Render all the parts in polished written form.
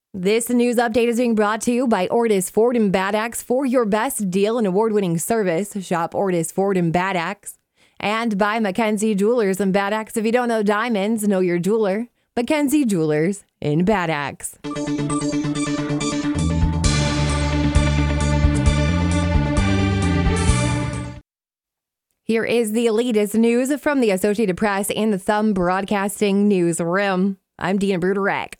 This news update is being brought to you by Ortis Ford and Bad Axe. For your best deal and award-winning service, shop Ortis Ford and Bad Axe. And by Mackenzie Jewelers and Bad Axe. If you don't know diamonds, know your jeweler. Mackenzie Jewelers in Bad Axe. Here is the latest news from the Associated Press and the Thumb Broadcasting Newsroom. I'm Dina Bruderek.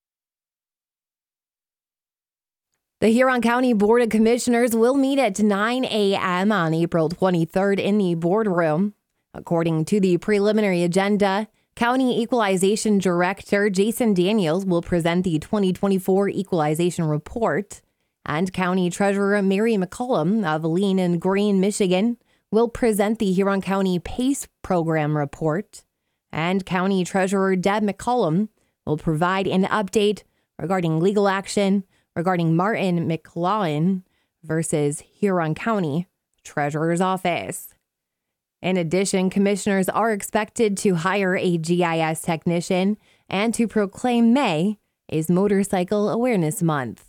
The Huron County Board of Commissioners will meet at 9 a.m. on April 23rd in the boardroom. According to the preliminary agenda, County Equalization Director Jason Daniels will present the 2024 Equalization Report, and County Treasurer Mary McCollum of Lean and Green, Michigan, will present the Huron County PACE Program Report, and County Treasurer Deb McCollum will provide an update regarding legal action regarding Martin McLaughlin versus Huron County Treasurer's Office. In addition, commissioners are expected to hire a GIS technician and to proclaim May as Motorcycle Awareness Month.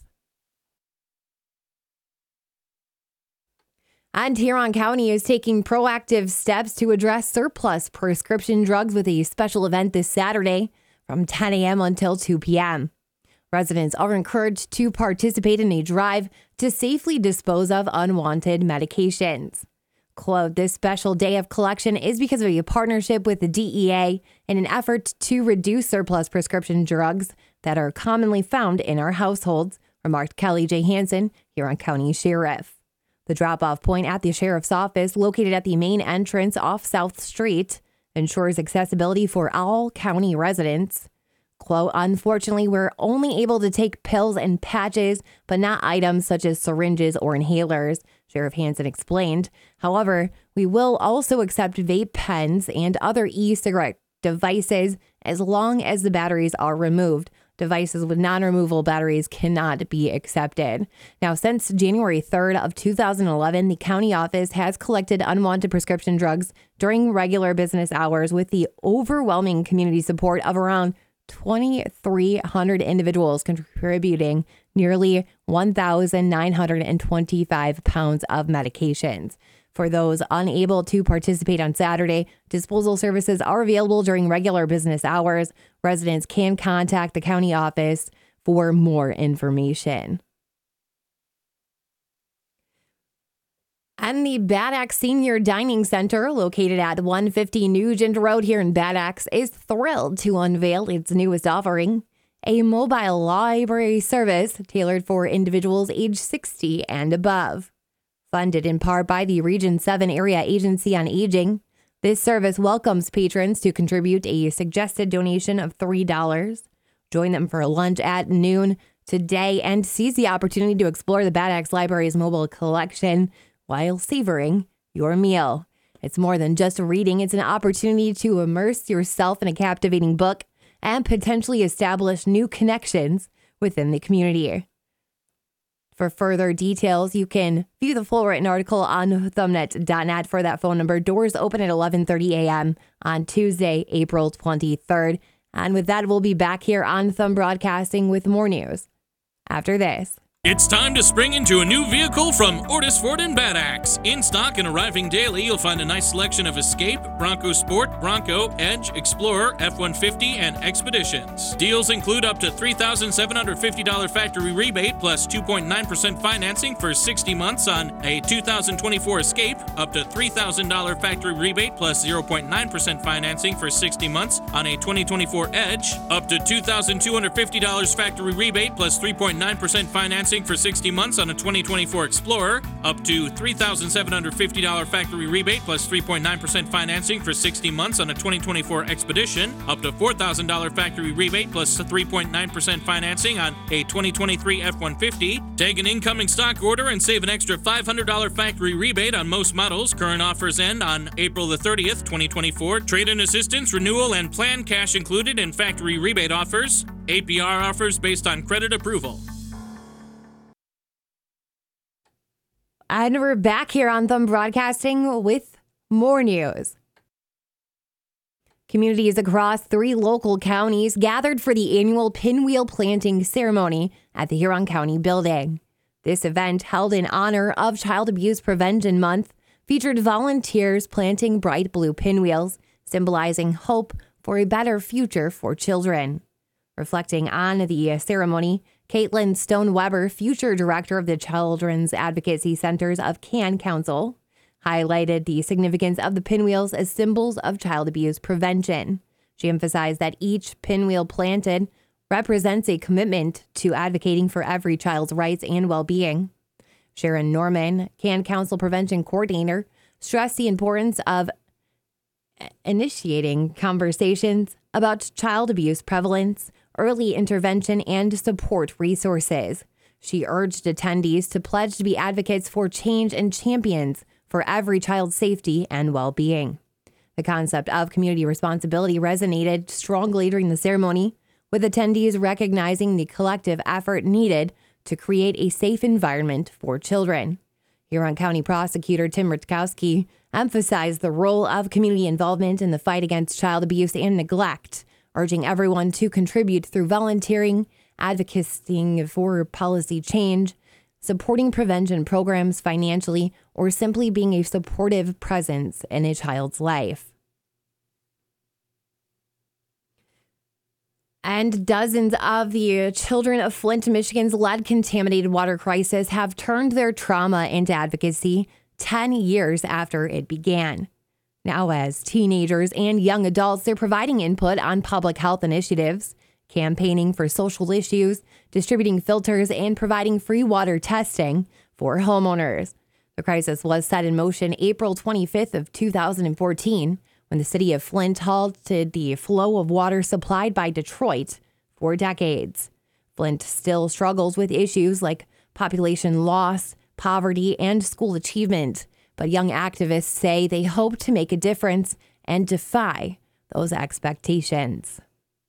And Huron County is taking proactive steps to address surplus prescription drugs with a special event this Saturday from 10 a.m. until 2 p.m. Residents are encouraged to participate in a drive to safely dispose of unwanted medications. Quote, this special day of collection is because of a partnership with the DEA in an effort to reduce surplus prescription drugs that are commonly found in our households, remarked Kelly J. Hansen, Huron County Sheriff. The drop-off point at the Sheriff's Office, located at the main entrance off South Street, ensures accessibility for all county residents. Quote, unfortunately, we're only able to take pills and patches, but not items such as syringes or inhalers, Sheriff Hansen explained. However, we will also accept vape pens and other e-cigarette devices as long as the batteries are removed. Devices with non-removable batteries cannot be accepted. Now, since January 3rd of 2011, the county office has collected unwanted prescription drugs during regular business hours with the overwhelming community support of around 2,300 individuals contributing nearly 1,925 pounds of medications. For those unable to participate on Saturday, disposal services are available during regular business hours. Residents can contact the county office for more information. And the Bad Axe Senior Dining Center, located at 150 Nugent Road here in Bad Axe, is thrilled to unveil its newest offering, a mobile library service tailored for individuals age 60 and above. Funded in part by the Region 7 Area Agency on Aging, this service welcomes patrons to contribute a suggested donation of $3. Join them for lunch at noon today and seize the opportunity to explore the Bad Axe Library's mobile collection while savoring your meal. It's more than just reading. It's an opportunity to immerse yourself in a captivating book and potentially establish new connections within the community. For further details, you can view the full written article on thumbnet.net. For that phone number, doors open at 11:30 a.m. on Tuesday, April 23rd. And with that, we'll be back here on Thumb Broadcasting with more news after this. It's time to spring into a new vehicle from Ortis Ford and Bad Axe. In stock and arriving daily, you'll find a nice selection of Escape, Bronco Sport, Bronco, Edge, Explorer, F-150, and Expeditions. Deals include up to $3,750 factory rebate plus 2.9% financing for 60 months on a 2024 Escape, up to $3,000 factory rebate plus 0.9% financing for 60 months on a 2024 Edge, up to $2,250 factory rebate plus 3.9% financing for 60 months on a 2024 Explorer, up to $3,750 factory rebate plus 3.9% financing for 60 months on a 2024 Expedition, up to $4,000 factory rebate plus 3.9% financing on a 2023 F-150. Take an incoming stock order and save an extra $500 factory rebate on most models. Current offers end on April the 30th, 2024. Trade-in assistance, renewal, and planned cash included in factory rebate offers. APR offers based on credit approval. And we're back here on Thumb Broadcasting with more news. Communities across 3 local counties gathered for the annual pinwheel planting ceremony at the Huron County Building. This event, held in honor of Child Abuse Prevention Month, featured volunteers planting bright blue pinwheels, symbolizing hope for a better future for children. Reflecting on the ceremony, Caitlin Stone Weber, future director of the Children's Advocacy Centers of Can Council, highlighted the significance of the pinwheels as symbols of child abuse prevention. She emphasized that each pinwheel planted represents a commitment to advocating for every child's rights and well-being. Sharon Norman, Can Council Prevention Coordinator, stressed the importance of initiating conversations about child abuse prevalence, early intervention, and support resources. She urged attendees to pledge to be advocates for change and champions for every child's safety and well-being. The concept of community responsibility resonated strongly during the ceremony, with attendees recognizing the collective effort needed to create a safe environment for children. Huron County Prosecutor Tim Rutkowski emphasized the role of community involvement in the fight against child abuse and neglect, urging everyone to contribute through volunteering, advocating for policy change, supporting prevention programs financially, or simply being a supportive presence in a child's life. And dozens of the children of Flint, Michigan's lead-contaminated water crisis have turned their trauma into advocacy 10 years after it began. Now, as teenagers and young adults, they're providing input on public health initiatives, campaigning for social issues, distributing filters, and providing free water testing for homeowners. The crisis was set in motion April 25th of 2014 when the city of Flint halted the flow of water supplied by Detroit for decades. Flint still struggles with issues like population loss, poverty, and school achievement, but young activists say they hope to make a difference and defy those expectations.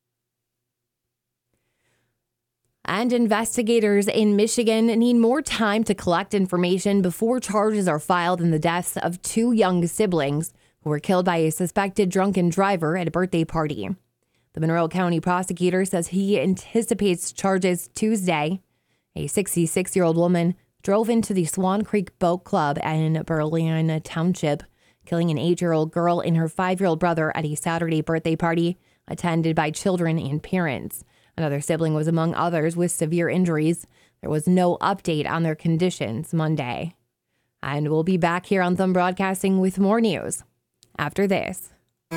And investigators in Michigan need more time to collect information before charges are filed in the deaths of 2 young siblings who were killed by a suspected drunken driver at a birthday party. The Monroe County prosecutor says he anticipates charges Tuesday. A 66-year-old woman drove into the Swan Creek Boat Club in Berlin Township, killing an 8-year-old girl and her 5-year-old brother at a Saturday birthday party attended by children and parents. Another sibling was among others with severe injuries. There was no update on their conditions Monday. And we'll be back here on Thumb Broadcasting with more news after this.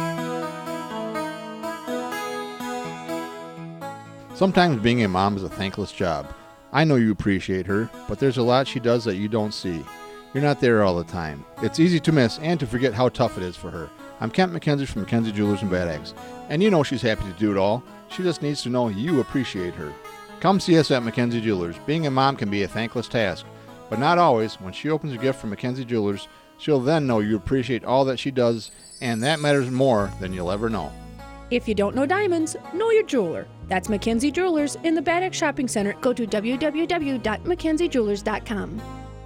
Sometimes being a mom is a thankless job. I know you appreciate her, but there's a lot she does that you don't see. You're not there all the time. It's easy to miss and to forget how tough it is for her. I'm Kent McKenzie from McKenzie Jewelers and Bad Eggs, and you know she's happy to do it all. She just needs to know you appreciate her. Come see us at McKenzie Jewelers. Being a mom can be a thankless task, but not always. When she opens a gift from McKenzie Jewelers, she'll then know you appreciate all that she does, and that matters more than you'll ever know. If you don't know diamonds, know your jeweler. That's McKenzie Jewelers in the Bad Egg Shopping Center. Go to www.mckenziejewelers.com.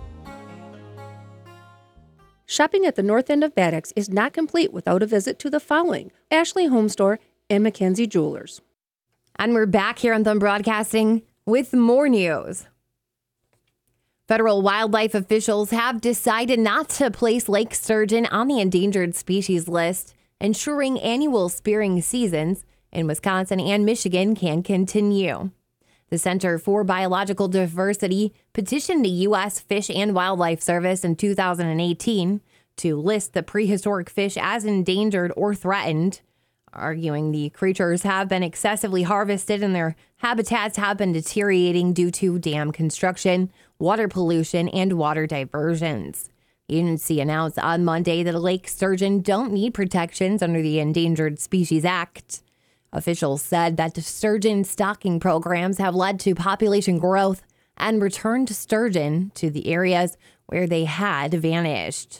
Shopping at the north end of Bad Eggs is not complete without a visit to the following: Ashley Home Store and McKenzie Jewelers. And we're back here on Thumb Broadcasting with more news. Federal wildlife officials have decided not to place lake sturgeon on the endangered species list, ensuring annual spearing seasons in Wisconsin and Michigan can continue. The Center for Biological Diversity petitioned the U.S. Fish and Wildlife Service in 2018 to list the prehistoric fish as endangered or threatened, arguing the creatures have been excessively harvested and their habitats have been deteriorating due to dam construction, water pollution, and water diversions. The agency announced on Monday that lake sturgeon don't need protections under the Endangered Species Act. Officials said that the sturgeon stocking programs have led to population growth and returned sturgeon to the areas where they had vanished.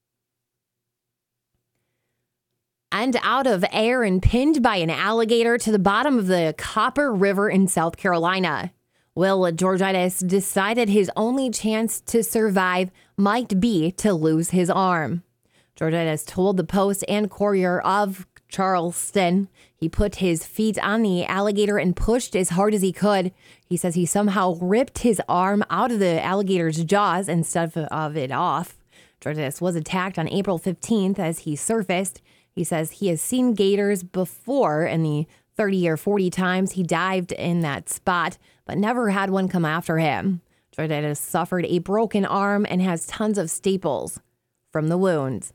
And out of air and pinned by an alligator to the bottom of the Copper River in South Carolina, Will Georgitis decided his only chance to survive might be to lose his arm. Georgitis told the Post and Courier of Charleston. He put his feet on the alligator and pushed as hard as he could. He says he somehow ripped his arm out of the alligator's jaws instead of it off. Georges was attacked on April 15th as he surfaced. He says he has seen gators before in the 30 or 40 times he dived in that spot, but never had one come after him. Georges suffered a broken arm and has tons of staples from the wounds.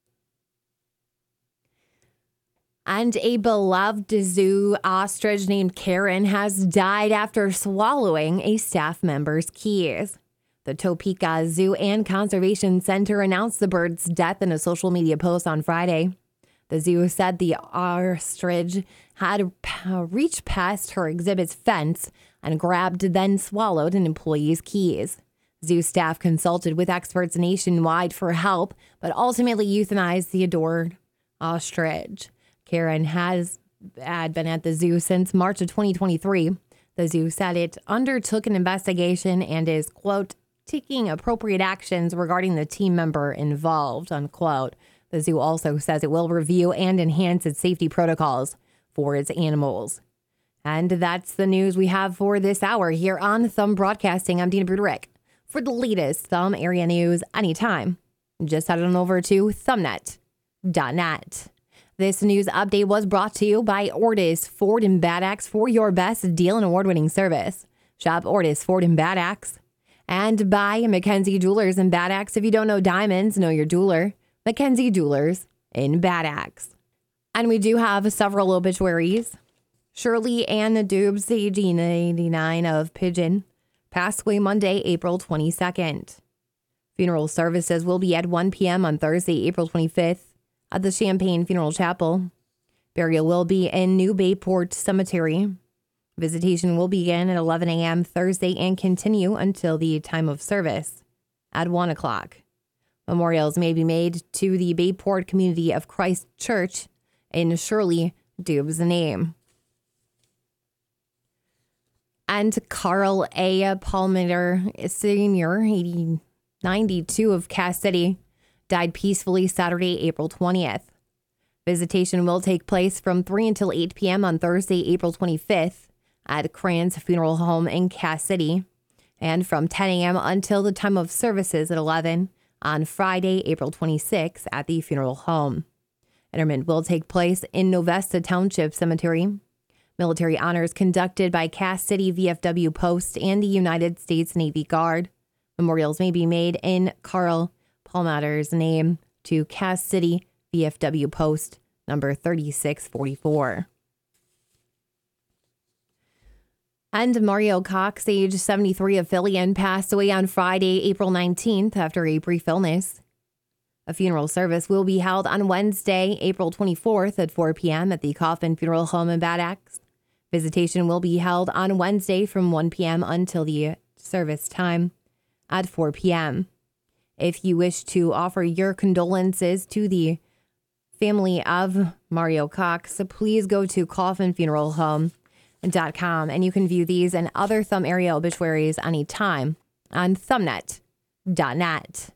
And a beloved zoo ostrich named Karen has died after swallowing a staff member's keys. The Topeka Zoo and Conservation Center announced the bird's death in a social media post on Friday. The zoo said the ostrich had reached past her exhibit's fence and grabbed, then swallowed an employee's keys. Zoo staff consulted with experts nationwide for help, but ultimately euthanized the adored ostrich. Karen had been at the zoo since March of 2023. The zoo said it undertook an investigation and is, quote, taking appropriate actions regarding the team member involved, unquote. The zoo also says it will review and enhance its safety protocols for its animals. And that's the news we have for this hour here on Thumb Broadcasting. I'm Dina Buderick. For the latest Thumb area news anytime, just head on over to thumbnet.net. This news update was brought to you by Ortis Ford and Bad Axe for your best deal and award-winning service. Shop Ortis Ford and Bad Axe. And by Mackenzie Jewelers and Bad Axe. If you don't know diamonds, know your jeweler. Mackenzie Jewelers in Bad Axe. And we do have several obituaries. Shirley Ann Dubes, age 89 of Pigeon, passed away Monday, April 22nd. Funeral services will be at 1 p.m. on Thursday, April 25th at the Champaign Funeral Chapel. Burial will be in New Bayport Cemetery. Visitation will begin at 11 a.m. Thursday and continue until the time of service at 1 o'clock. Memorials may be made to the Bayport Community of Christ Church in Shirley Dubes' name. And Carl A. Palmer Sr., 92 of Cass City, died peacefully Saturday, April 20th. Visitation will take place from 3 until 8 p.m. on Thursday, April 25th at Kranz Funeral Home in Cass City, and from 10 a.m. until the time of services at 11 on Friday, April 26th at the funeral home. Interment will take place in Novesta Township Cemetery. Military honors conducted by Cass City VFW Post and the United States Navy Guard. Memorials may be made in Carl Palmer's name to Cass City VFW Post number 3644. And Mario Cox, age 73 of Fillion, passed away on Friday, April 19th after a brief illness. A funeral service will be held on Wednesday, April 24th at 4 p.m. at the Coffin Funeral Home in Bad Axe. Visitation will be held on Wednesday from 1 p.m. until the service time at 4 p.m. If you wish to offer your condolences to the family of Mario Cox, please go to coffinfuneralhome.com and you can view these and other Thumb area obituaries anytime on thumbnet.net.